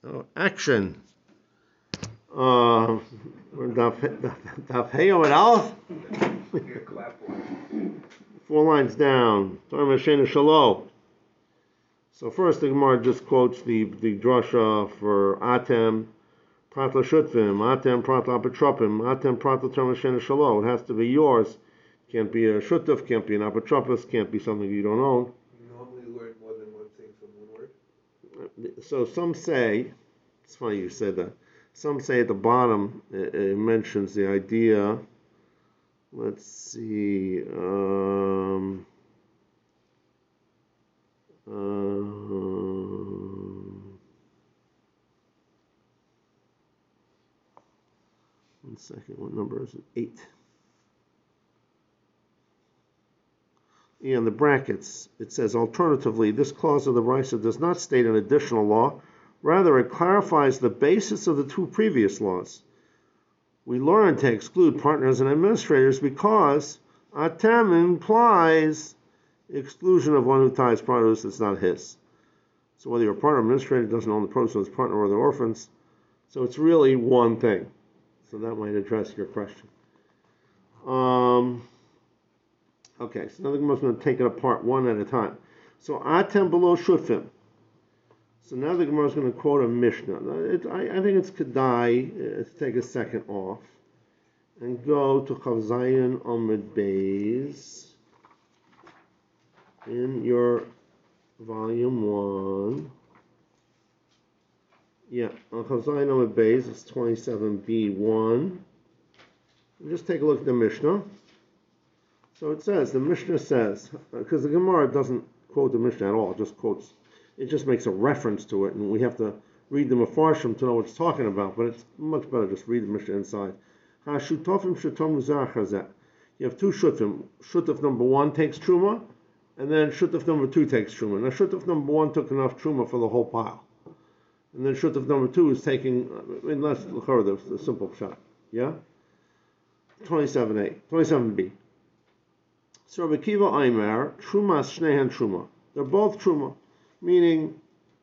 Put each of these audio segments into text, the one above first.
Action. Daf Hey Amud Aleph. 4 lines down. Torah Mashena Shalom. So first the Gemara just quotes the drasha for Atem Pratla Shutvim, Atem Pratla Apotropim, Atem Pratla Torah Mashena Shalom. It has to be yours. Can't be a Shutuf, can't be an Apotropos, can't be something you don't own. You normally learn more than one thing from one word? So some say, it's funny you said that, some say at the bottom it mentions the idea, let's see, one second, what number is it? 8. In the brackets, it says, alternatively, this clause of the Brisa does not state an additional law. Rather, it clarifies the basis of the 2 previous laws. We learn to exclude partners and administrators because atem implies exclusion of one who ties produce that's not his. So whether you're a partner or administrator doesn't own the produce of his partner or the orphans. So it's really one thing. So that might address your question. Okay, so now the Gemara is going to take it apart one at a time. So atem below shufim. So now the Gemara is going to quote a Mishnah. I think it's Kedai to take a second off and go to Chav Zayin Amud Beis in your volume 1. Yeah, on Chav Zayin Amud Beis, it's 27b1. And just take a look at the Mishnah. So it says, the Mishnah says, because the Gemara doesn't quote the Mishnah at all, it just makes a reference to it, and we have to read the Mefarshim to know what it's talking about, but it's much better just read the Mishnah inside. Ha-shutofim shutom muzar chazeh. You have 2 shutfim. Shutaf number 1 takes truma, and then shutaf number 2 takes truma. Now shutaf number 1 took enough truma for the whole pile. And then shutaf number 2 is taking, unless the simple shot. Yeah? 27b. So Rabbi Kiva Aimer, Trumas Shnehen Truma. They're both Truma, meaning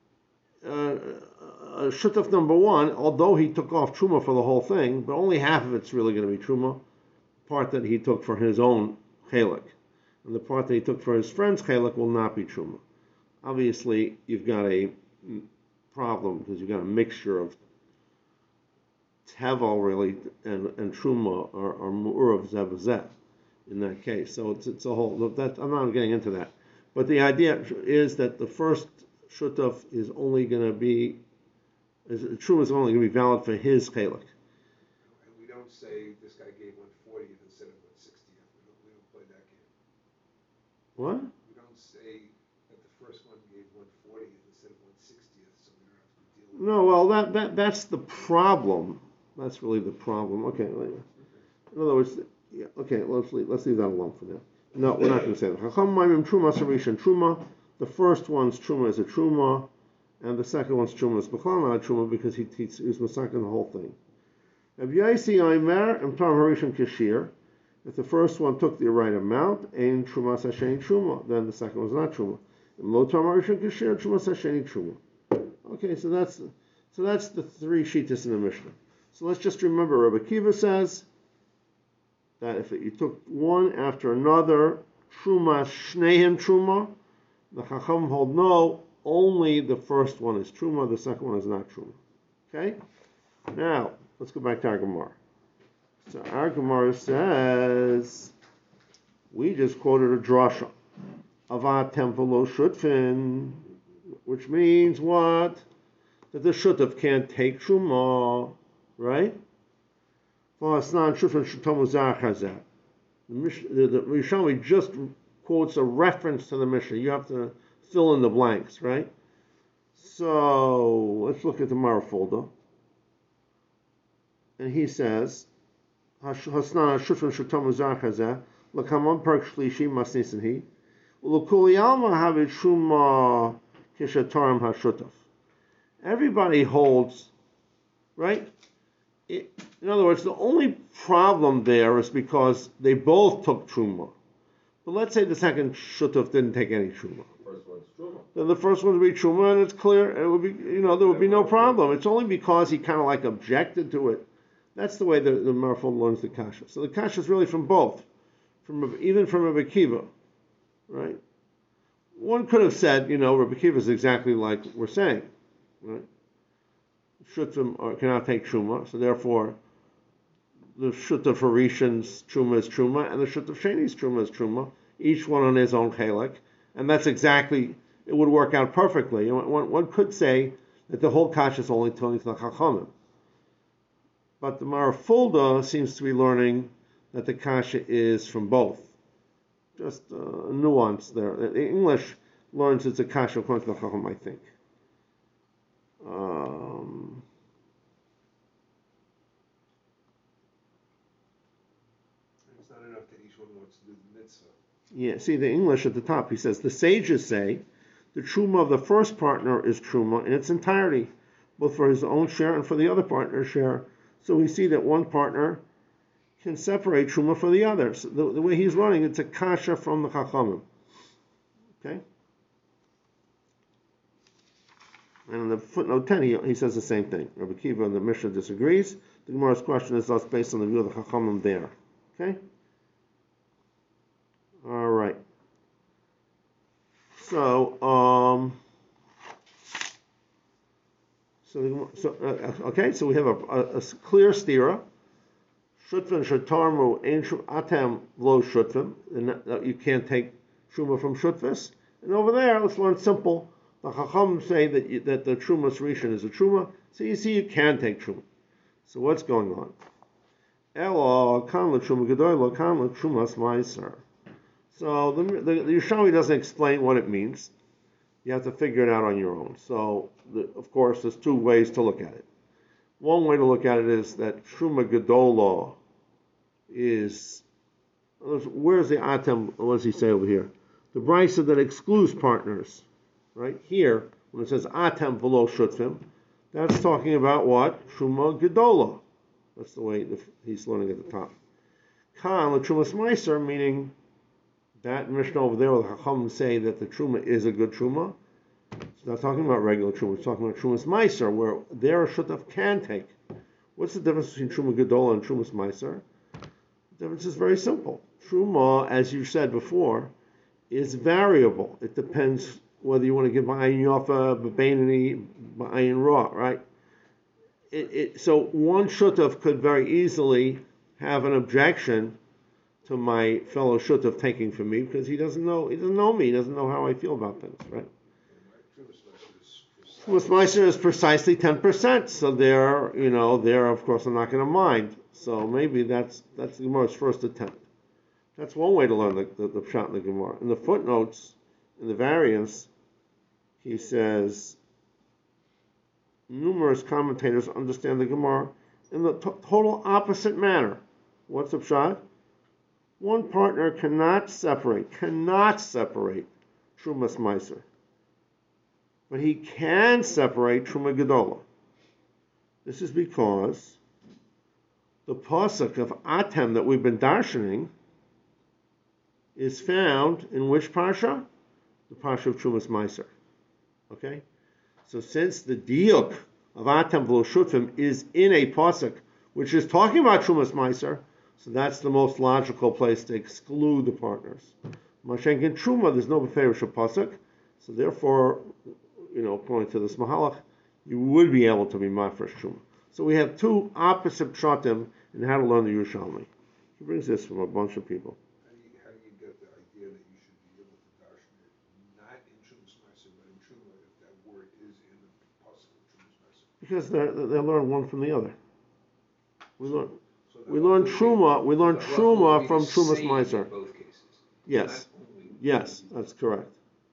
Shutaf number 1, although he took off Truma for the whole thing, but only half of it's really going to be Truma, part that he took for his own Chalik. And the part that he took for his friend's Chalik will not be Truma. Obviously, you've got a problem because you've got a mixture of Tevel really and Truma or Mu'urav Zevazet. In that case, so it's a whole. That I'm not getting into that, but the idea is that the first shutaf is only going to be, truma is only going to be valid for his chalik. And we don't say this guy gave 1/40 instead of 1/60. We don't play that game. What? We don't say that the first one gave 1/40 instead of 1/60, so we don't have to deal with. No, well that's the problem. That's really the problem. Okay, in other words. Yeah, okay, let's leave that alone for now. No, we're not going to say that. Truma, the first one's Truma is a Truma, and the second one's Truma is B'chal not a Truma because he was masakin the whole thing. If the first one took the right amount, Ein Truma Sashen Truma, then the second one's not Truma. Okay, so that's the 3 shittas in the Mishnah. So let's just remember, Rabbi Kiva says that if you took one after another, Truma Shnehem Truma, the Chacham hold no, only the first one is Truma, the second one is not Truma. Okay? Now, let's go back to our Gemara. So our Gemara says, we just quoted a drasha, Avatem v'lo shutfin, which means what? That the shutaf can't take Truma, right? The Yerushalmi just quotes a reference to the Mishnah. You have to fill in the blanks, right? So let's look at the Mara folder. And he says, Hasnan Shufan Shutam Uzachazah, Lakamam Park Shlishi Masnisanhi, Lukuliyalma Havid Shuma Kishataram Hashutaf. Everybody holds, right? In other words, the only problem there is because they both took truma. But let's say the second shutuf didn't take any truma. then the first one would be truma, and it's clear. It would be, there would be no problem. It's only because he kind of like objected to it. That's the way the Marfon learns the kasha. So the kasha is really from both, even from Rabbi Akiva, right? One could have said, Rabbi Akiva is exactly like we're saying, right? Shutim cannot take truma, so therefore the Shutta for Rishon's truma is truma, and the Shutta for Sheni's truma is truma, each one on his own chelek, and that's exactly, it would work out perfectly. One could say that the whole kasha is only telling the Chachamim. But the Marafulda seems to be learning that the kasha is from both. Just a nuance there. The English learns it's a kasha according to the Chacham, I think. It's not enough that each one wants to do the mitzvah. Yeah, see the English at the top. He says, the sages say the truma of the first partner is truma in its entirety, both for his own share and for the other partner's share. So we see that one partner can separate truma for the others. The way he's running, it's a kasha from the Chachamim. Okay? And in the footnote 10, he says the same thing. Rabbi Akiva and the Mishnah disagrees. The Gemara's question is thus based on the view of the Chachamim there. Okay? All right. So, so we have a clear stira. Shutvin shatarmu ein atem lo shutvim, and you can't take truma from shutvis. And over there, let's learn simple. The Chacham say that the trumas rishon is a truma. So you see, you can take truma. So what's going on? Elo kan le truma gedoylo kan le trumas meiser. So the Yerushalmi doesn't explain what it means. You have to figure it out on your own. So, of course, there's two ways to look at it. One way to look at it is that Truma Gedola is, where's the Atem, what does he say over here? The brisa that excludes partners, right? Here, when it says Atem v'lo Shutvim, that's talking about what? Truma Gedola. That's the way he's learning at the top. Kan, the Trumas Meiser, meaning that Mishnah over there, where the Chacham say that the Truma is a good Truma. It's not talking about regular Truma, it's talking about Trumas Meiser, where there a Shutaf can take. What's the difference between Truma Gedola and Trumas Meiser? The difference is very simple. Truma, as you said before, is variable. It depends whether you want to give Ba'ayin Yofa, B'Beinani, Ba'ayin Ra, right? So one Shutaf could very easily have an objection to my fellow shutaf taking from me because he doesn't know me, he doesn't know how I feel about things, right? Trumas Meiser is precisely 10%, so there of course I'm not going to mind. So maybe that's the Gemara's first attempt. That's one way to learn the pshat in the Gemara. In the footnotes, in the variants, he says numerous commentators understand the Gemara in the total opposite manner. What's the pshat? One partner cannot separate Trumas Meiser. But he can separate Truma Gedola. This is because the pasuk of Atem that we've been darshaning is found in which parsha? The parsha of Trumas Meiser. Okay? So since the diuk of Atem v'lo Shutvim is in a pasuk which is talking about Trumas Meiser, so that's the most logical place to exclude the partners. Mashenk in Truma, there's no Beferish pasuk, so therefore, according to this Mahalach, you would be able to be Mafresh Truma. So we have two opposite pshatim in how to learn the Yerushalmi. He brings this from a bunch of people. How do you get the idea that you should be able to darshan it not in Trumas Meiser, but in Truma if that word is in the pasuk of Trumas Meiser? Because they learn one from the other. We learn Truma from Trumas Meiser. Yes, that's correct.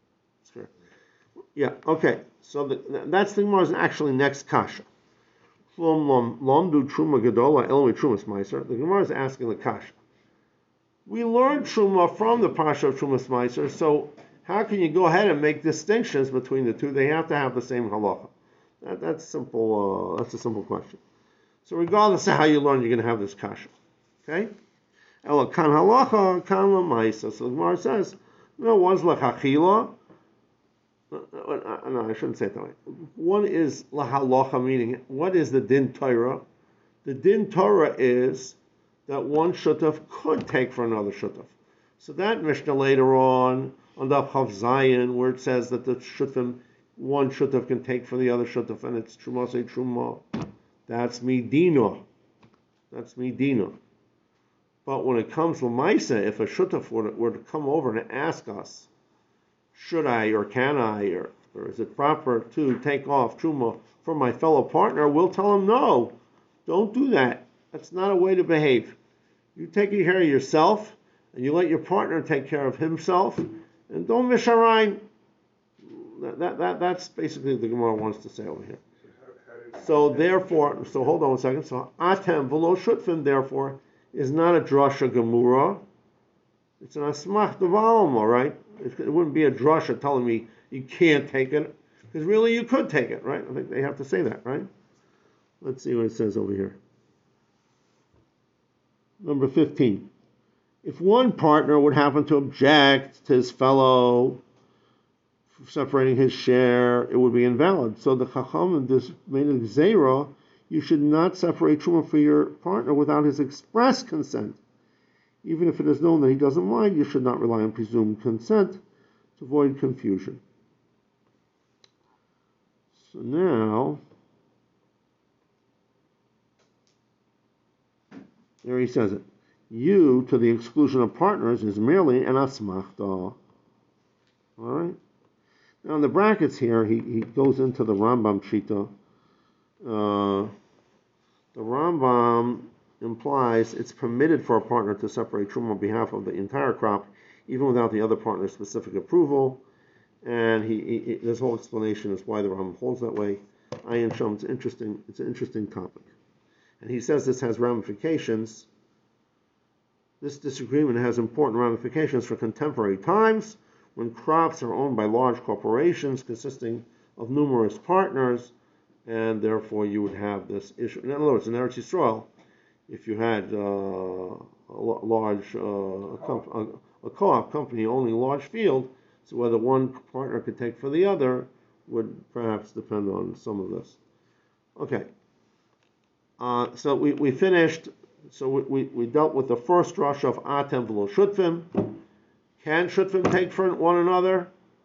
Yeah, okay. So that's the Gemara's actually next kasha. Lomdu Truma Gedola Elmi Trumas Meiser. The Gemara is asking the kasha. We learned Truma from the parsha of Trumas Meiser, so how can you go ahead and make distinctions between the two? They have to have the same halacha. That's simple. That's a simple question. So regardless of how you learn, you're going to have this kasha. Okay? Ela kan halacha, kan lamaisa. So the Gemara says, no, one's lechachila, No, I shouldn't say it that way. One is lahalacha, meaning what is the din Torah? The din Torah is that one shutaf could take for another shutaf. So that Mishnah later on the Chav Zayin, where it says that the shutfim, one shutaf can take for the other shutaf, and it's truma say truma. That's midina. That's midina. But when it comes to Maisa, if a shutaf were to come over and ask us, should I or can I or is it proper to take off truma from my fellow partner, we'll tell him no. Don't do that. That's not a way to behave. You take care of yourself, and you let your partner take care of himself, and don't misharayim. That's basically what the Gemara wants to say over here. So therefore, hold on 1 second. So atem v'lo shutfim, therefore, is not a drasha gemura. It's an asmach devalma, right? It wouldn't be a drasha telling me you can't take it, because really you could take it, right? I think they have to say that, right? Let's see what it says over here. Number 15. If one partner would happen to object to his fellow separating his share, it would be invalid. So the Chacham just made a gzeira, you should not separate truma for your partner without his express consent. Even if it is known that he doesn't mind, you should not rely on presumed consent to avoid confusion. So now, there he says it. You, to the exclusion of partners, is merely an asmachta. All right? Now in the brackets here, he goes into the Rambam Shita. The Rambam implies it's permitted for a partner to separate truma on behalf of the entire crop, even without the other partner's specific approval. And this whole explanation is why the Rambam holds that way. Ayin Shom, it's interesting. It's an interesting topic. And he says this has ramifications. This disagreement has important ramifications for contemporary times, when crops are owned by large corporations consisting of numerous partners, and therefore you would have this issue. In other words, in Eretz Yisrael, if you had a large a co-op company owning a large field, so whether one partner could take for the other would perhaps depend on some of this. Okay. So we finished. So we dealt with the first rush of atem v'lo shutfim. Can shutfim take for one another?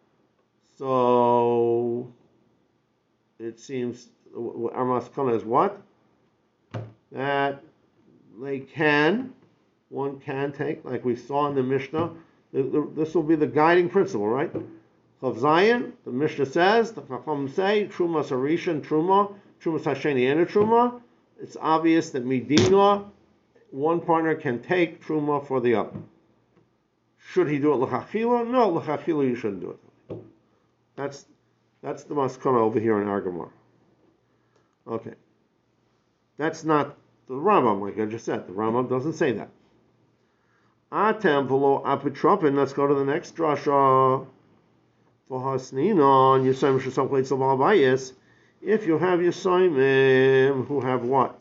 So it seems our maskana is what? That they can. One can take, like we saw in the Mishnah. This will be the guiding principle, right? Chav Zayin, the Mishnah says, the Chacham say, Truma Sarishan Truma, Truma Sasheni and Truma. It's obvious that Medina, one partner can take Truma for the other. Should he do it l'chachila? No, l'chachila you shouldn't do it. That's the maskana over here in our Gemara. Okay. That's not the Rambam, like I just said. The Rambam doesn't say that. Atem v'lo apitropin. Let's go to the next drasha. V'hasninon yisayim shesam kleitzel b'abayis. If you have yisayim who have what?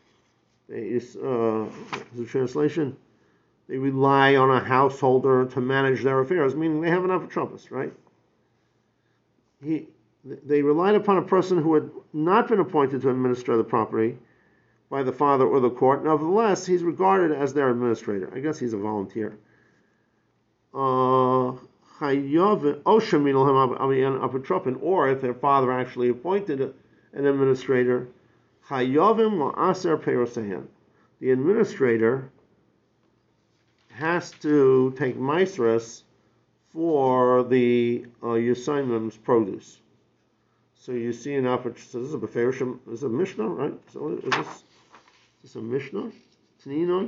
The translation. They rely on a householder to manage their affairs, meaning they have an apotropos, right? They relied upon a person who had not been appointed to administer the property by the father or the court. Nevertheless, he's regarded as their administrator. I guess he's a volunteer. Or if their father actually appointed an administrator, the administrator has to take maasros for the Yisaimim's produce. So you see an opportunity. So this is a Beferish, this is a Mishnah, right? So is this a Mishnah? Tninon?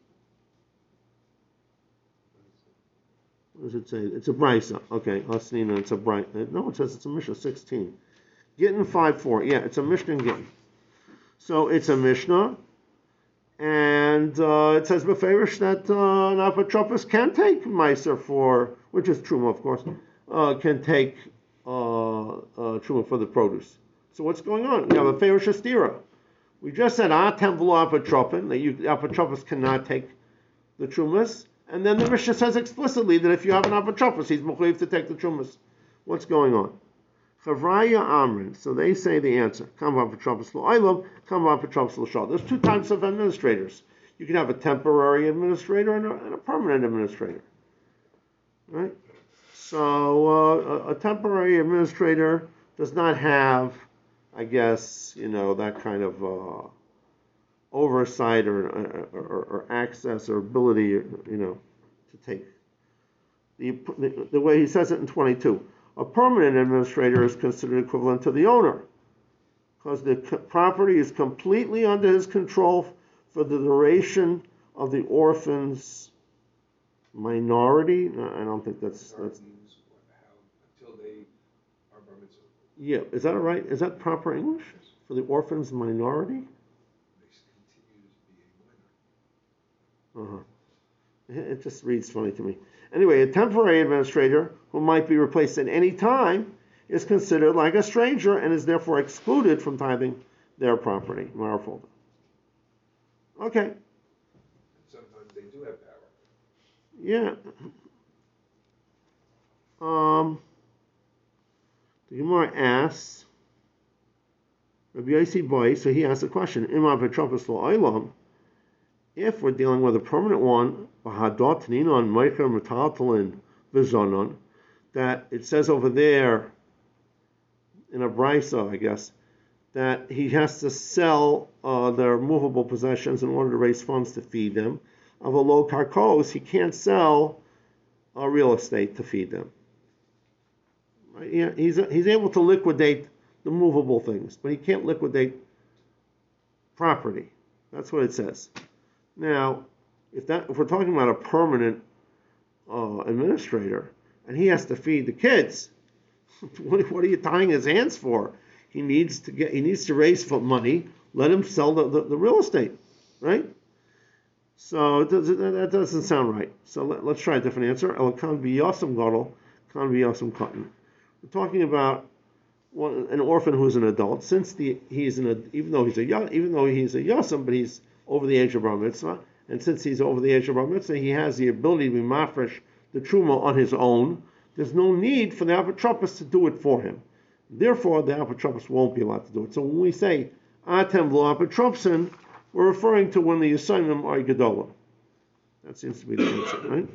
What does it say? It's a Brisa. Okay, Hasnina, it's a Brisa. No, it says it's a Mishnah 16. Gittin 5:4. Yeah, it's a Mishnah in Gittin. So it's a Mishnah. And it says Beferish that an apotropos can take Meiser for, which is Truma, of course, can take Truma for the produce. So what's going on? You have a Beferish Astira. We just said Atem v'lo apotropin, that apotropos cannot take the Trumas. And then the Mishnah says explicitly that if you have an apotropos, he's mechuyev to take the Trumas. What's going on? Chavraya Amrin. So they say the answer. There's two types of administrators. You can have a temporary administrator and a permanent administrator. Right? So a temporary administrator does not have, I guess, that kind of oversight or access or ability, to take. The way he says it in 22. A permanent administrator is considered equivalent to the owner because the property is completely under his control for the duration of the orphan's minority. No, I don't think that's Until they are bar mitzvah. Yeah, is that right? Is that proper English for the orphan's minority? They continue to be a minor. It just reads funny to me. Anyway, a temporary administrator who might be replaced at any time is considered like a stranger and is therefore excluded from tithing their property. Marfolder. Okay. And sometimes they do have power. Yeah. The Gemara asks, Rabbi Yossi Boy, so he asks a question, Ima Petropos Lo Olam, if we're dealing with a permanent one, that it says over there in a brisa, I guess, that he has to sell their movable possessions in order to raise funds to feed them. Of a low karkos, he can't sell real estate to feed them. He's able to liquidate the movable things, but he can't liquidate property. That's what it says. Now, if we're talking about a permanent administrator, and he has to feed the kids, what are you tying his hands for? He needs to raise money. Let him sell the real estate, right? So that doesn't sound right. So let's try a different answer. El kan biyasam gadol, kan biyasam katan. We're talking about an orphan who's an adult. Since even though he's a yasam, but he's over the age of bar mitzvah, and since he's over the age of bar mitzvah, he has the ability to be mafresh the truma on his own. There's no need for the apotropos to do it for him. Therefore, the apotropos won't be allowed to do it. So when we say atem lo apotropsin, we're referring to when the Yisayim are gedolim. That seems to be the answer, right?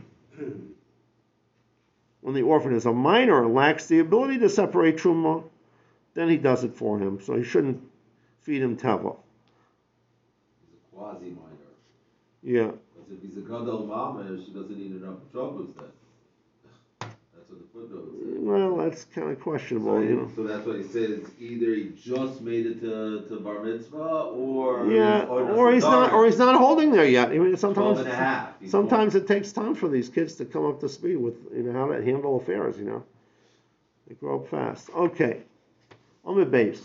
When the orphan is a minor and lacks the ability to separate truma, then he does it for him. So he shouldn't feed him tevel. He's a quasi-minor. Yeah. Because if he's a gadol mamish, he doesn't need an apotropos then. That's what the footnote says. Well, that's kind of questionable, So that's what he says. Either he just made it to bar mitzvah, or he's not holding there yet. I mean, 12 and a half. Sometimes it takes time for these kids to come up to speed with how to handle affairs. They grow up fast. Okay, on the base.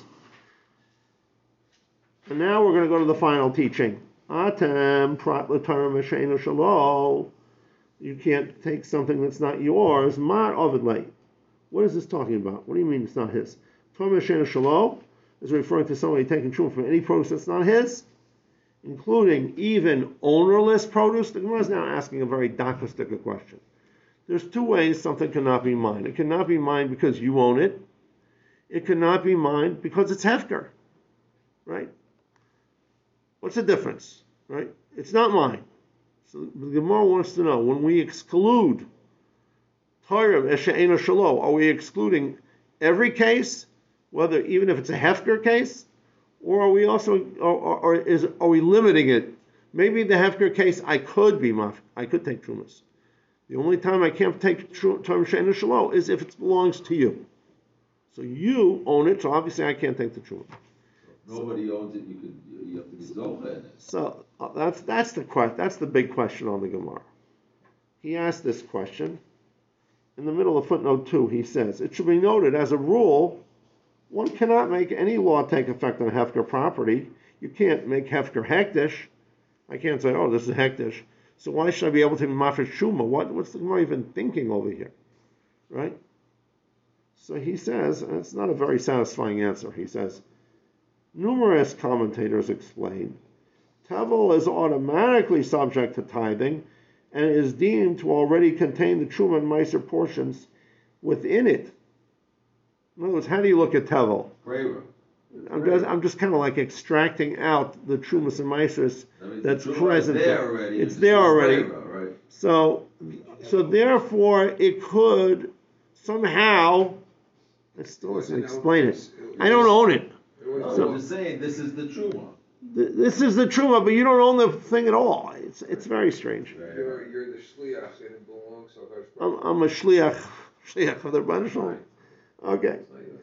And now we're going to go to the final teaching. Atem prat l'Torah m'she'eino shelo. You can't take something that's not yours. Mar ovidlei. What is this talking about? What do you mean it's not his? Torah m'she'eino shelo is referring to somebody taking truma from any produce that's not his, including even ownerless produce. The Gemara is now asking a very dakastika question. There's two ways something cannot be mine. It cannot be mine because you own it. It cannot be mine because it's hefker, right? What's the difference, right? It's not mine. So the Gemara wants to know, when we exclude Torah m'she'eino shelo, are we excluding every case, whether even if it's a hefker case, or are we also, are we limiting it? Maybe the hefker case I could take trumas. The only time I can't take Torah m'she'eino shelo is if it belongs to you. So you own it, so obviously I can't take the truma. Nobody owns it. You have to be zocha in it. So that's the big question on the Gemara. He asked this question in the middle of footnote 2. He says it should be noted as a rule, one cannot make any law take effect on hefker property. You can't make hefker hektish. I can't say, oh, this is hektish. So why should I be able to mafresh shuma? What's the Gemara even thinking over here, right? So he says, and it's not a very satisfying answer. He says, numerous commentators explain, tevel is automatically subject to tithing and is deemed to already contain the truma and meiser portions within it. In other words, how do you look at tevel? Brera. I'm just kind of like extracting out the trumas and maasros That means that's the truma present is there already. It's there already. Brera, right? So therefore, it could somehow. It still doesn't explain it. I don't own it. No, I'm just saying, this is the truma. This is the truma, but you don't own the thing at all. It's very strange. You're the shliach and it belongs to I'm a shliach of the Rebbeinu Shalom. Okay.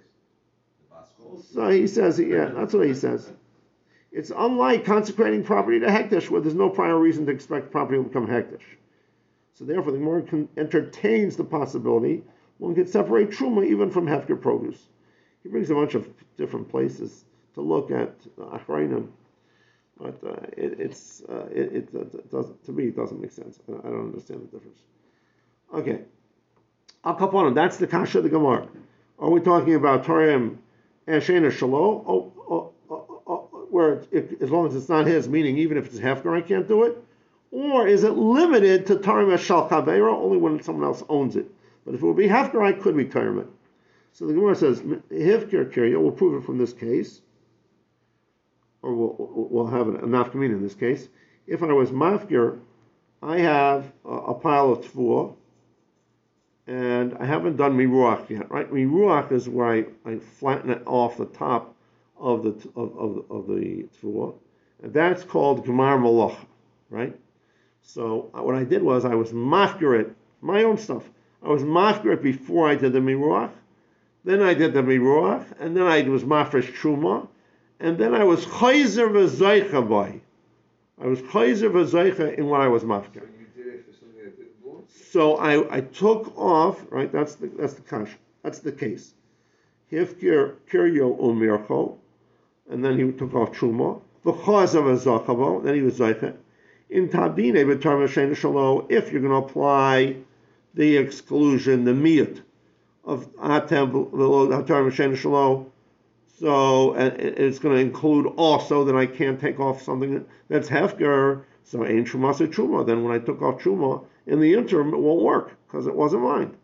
So he says, yeah, that's what he says. It's unlike consecrating property to hektish, where there's no prior reason to expect property will become hektish. So therefore, the Gemara entertains the possibility one could separate truma even from hefker produce. He brings a bunch of different places to look at achrayim, but it doesn't, to me, it doesn't make sense. I don't understand the difference. Okay, Al Kaponim, that's the kasha of the Gemara. Are we talking about Tarim Ashena Shalom? Where as long as it's not his, meaning even if it's hefker, I can't do it? Or is it limited to Tarim Shal Kaveira only when someone else owns it? But if it would be hefker, I could be Tarim it. So the Gemara says, hefker kirya, we'll prove it from this case, or we'll have a nafkamina in this case. If I was mafkir, I have a pile of tfuah, and I haven't done miruach yet, right? Miruach is where I flatten it off the top of the tfuah, and that's called gemar malach, right? So what I did was I was mafkir it, my own stuff. I was mafkir it before I did the miruach, then I did the miruach, and then I was mafresh truma, and then I was chayzer v'zaycha by. I was chayzer v'zaycha in what I was mafkir. So you did it for something that didn't belong to you? So I took off, right? That's the kash. That's the case. Hifkir kiryo umircho, and then he took off truma. V'chayzer v'zaycha, then he was zaycha. In tabdine b'tar v'shein shalo, if you're going to apply the exclusion, the miyut of atem v'lo hatar v'shein shalo, so it's going to include also that I can't take off something that's hefker. So ain't truma se truma. Then when I took off truma in the interim, it won't work because it wasn't mine.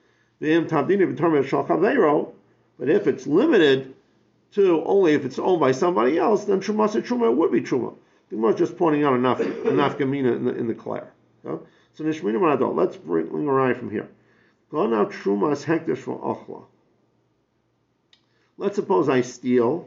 But if it's limited to only if it's owned by somebody else, then truma se truma, it would be truma. The Gemara is just pointing out a nafkamina in the clare. Okay? So nishmina manadol. Let's bring a raya from here. Go now truma is hektish for ochla. Let's suppose I steal.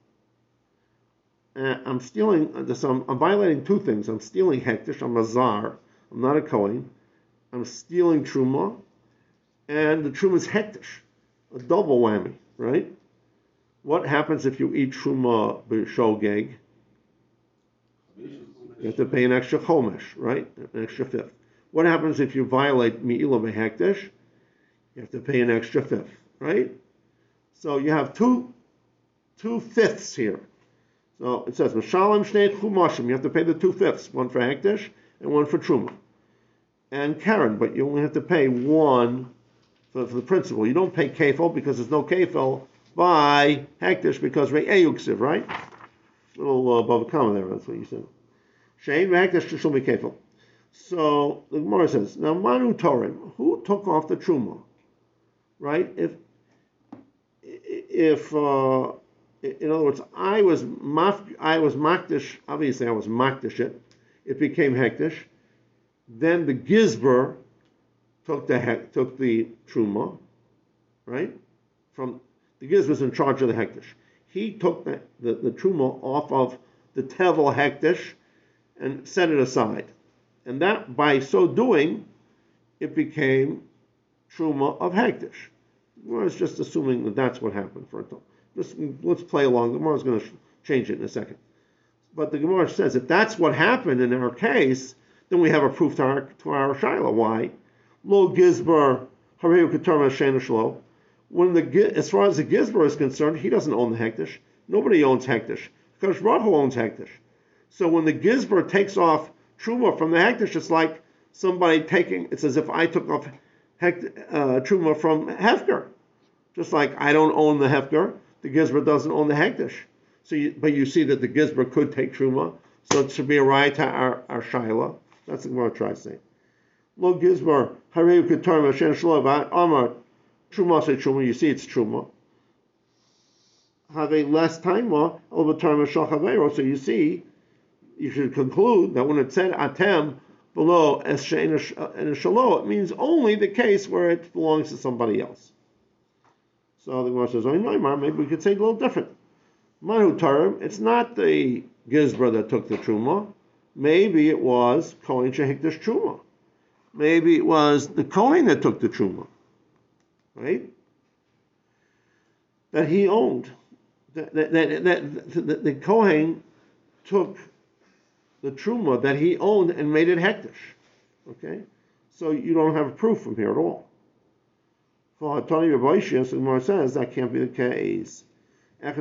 I'm stealing. So I'm violating two things. I'm stealing hektish. I'm a zar. I'm not a kohen. I'm stealing truma, and the truma is hektish. A double whammy, right? What happens if you eat truma b'shogeg? You have to pay an extra chomesh, right? An extra fifth. What happens if you violate mi'ila b'hektish? You have to pay an extra fifth, right? So you have two fifths here. So it says Mashalem Shnei Chumashim. You have to pay the 2/5, one for hektish and one for truma. And Karen, but you only have to pay one for the principal. You don't pay kefil because there's no kefil by hektish because re'eyuksiv, right? A little above a comma there. That's what you said. Shein hektish shul kefil. So the Gemara says, now Manu Torim, who took off the truma, right? If in other words, I was makdish. Obviously, I was makdish it. It became hektish. Then the gizber took the truma, right? From the gizber was in charge of the hektish. He took the truma off of the tevel hektish and set it aside, and that by so doing, it became truma of hektish. Gemara is just assuming that that's what happened for a time. Let's play along. The Gemara is going to change it in a second. But the Gemara says if that's what happened in our case, then we have a proof to our shaila. Why? Lo gizbar hareu ketarma shena shlo. As far as the gizbar is concerned, he doesn't own the hektish. Nobody owns hektish. Because Rahu owns hektish. So when the gizbar takes off truma from the hektish, it's like somebody taking. It's as if I took off truma from hefker. Just like I don't own the hefker, the gizbar doesn't own the hektish. But you see that the gizbar could take truma, so it should be a right to our shaila. That's what Gemara tries to say. Lo gizbar hareu ketarma shen shlov amar truma say truma. You see it's truma. have a less taima over term shachavero. So you see, you should conclude that when it said atem below es she'en shalo, it means only the case where it belongs to somebody else. So the Gemara says, maybe we could say it a little different. Manu Tarim, it's not the Gizbar that took the Truma. Maybe it was Kohen Shehikdash Truma. Maybe it was the Kohen that took the Truma. Right? That he owned. The Kohen took the Truma that he owned and made it Hektish. Okay? So you don't have proof from here at all. For Hatani Rabbi the Gemara says that can't be the case. So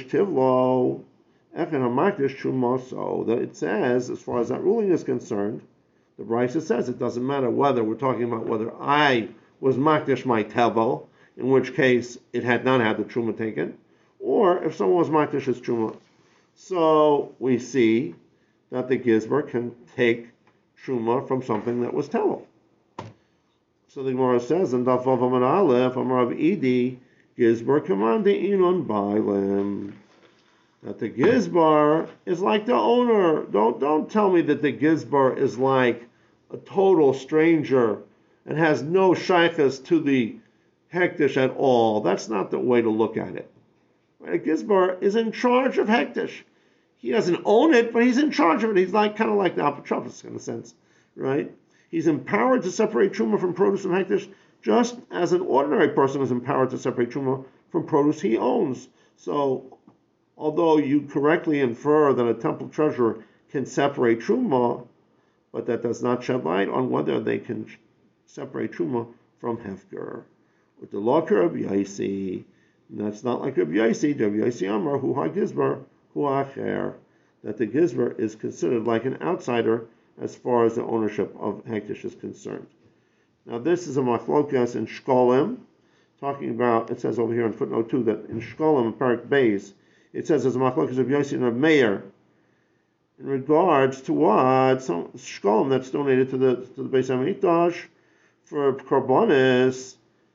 that it says, as far as that ruling is concerned, the Brisa says it doesn't matter whether we're talking about whether I was makdish my tevel, in which case it had not had the truma taken, or if someone was makdish his truma. So we see that the gizbar can take truma from something that was tevel. So the Gemara says in Daf Vav Amud Aleph, Amar Rav Idi, Gizbar Kamande Inon Bailem. That the Gizbar is like the owner. Don't tell me that the Gizbar is like a total stranger and has no shaykhs to the Hektish at all. That's not the way to look at it. Right? A Gizbar is in charge of Hektish. He doesn't own it, but he's in charge of it. He's like kind of like the Apotropos in a sense, right? He's empowered to separate Truma from produce from Hektish, just as an ordinary person is empowered to separate Truma from produce he owns. So, although you correctly infer that a temple treasurer can separate Truma, but that does not shed light on whether they can separate Truma from Hefker. With the law of Rabbi Yaisi, that's not like Rabbi Yaisi. Rabbi Yaisi Amar, Hu HaGizbar, Hu HaAcher, that the Gizbar is considered like an outsider as far as the ownership of Hektish is concerned. Now this is a machlokas in Shkolim, talking about, it says over here in footnote 2, that in Shkolim, in Parak Beis, it says as a machlokas of Yossi and Reb Meir, in regards to what, some Shkolim that's donated to the Beis HaMikdash for Karbonis,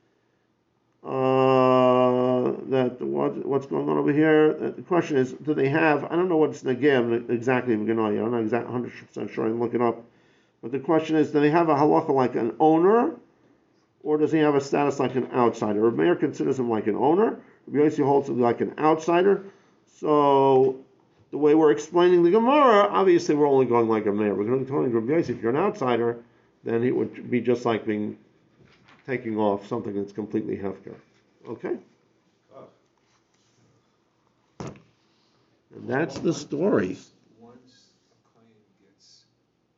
that what's going on over here. The question is, do they have? I don't know what's Negem exactly. I'm not exactly 100% sure. I'm looking up. But the question is, do they have a halacha like an owner, or does he have a status like an outsider? Reb Meir considers him like an owner. Rabbi Yossi holds him like an outsider. So the way we're explaining the Gemara, obviously we're only going like a Meir. We're going to tell Rabbi Yossi, if you're an outsider, then it would be just like taking off something that's completely hefker. Okay? And that's the story.